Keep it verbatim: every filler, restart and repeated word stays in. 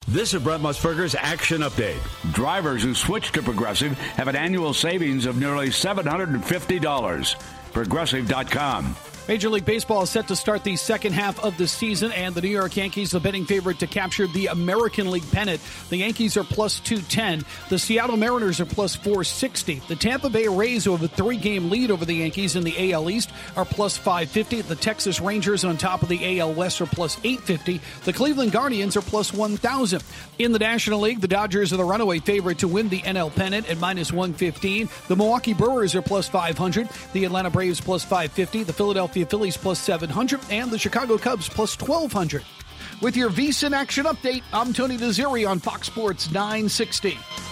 This is Brent Musburger's Action Update. Drivers who switch to Progressive have an annual savings of nearly seven hundred fifty dollars. Progressive dot com. Major League Baseball is set to start the second half of the season, and the New York Yankees, the betting favorite to capture the American League pennant. The Yankees are plus two ten. The Seattle Mariners are plus four sixty. The Tampa Bay Rays, who have a three-game lead over the Yankees in the A L East, are plus five fifty. The Texas Rangers on top of the A L West are plus eight fifty. The Cleveland Guardians are plus one thousand. In the National League, the Dodgers are the runaway favorite to win the N L pennant at minus one fifteen. The Milwaukee Brewers are plus five hundred. The Atlanta Braves plus five fifty. The Philadelphia Phillies plus seven hundred, and the Chicago Cubs plus twelve hundred. With your VSiN Action Update, I'm Tony Desiri on Fox Sports nine sixty.